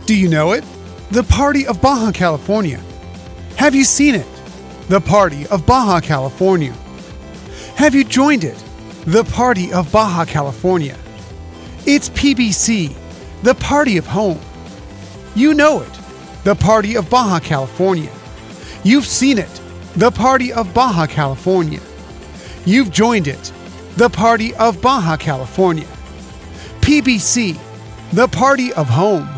Do you know it? The Party of Baja California. Have you seen it? The Party of Baja California. Have you joined it? The Party of Baja California. It's PBC, the Party of Home. You know it, the Party of Baja California. You've seen it, the Party of Baja California. You've joined it, the Party of Baja California. PBC, the Party of Home.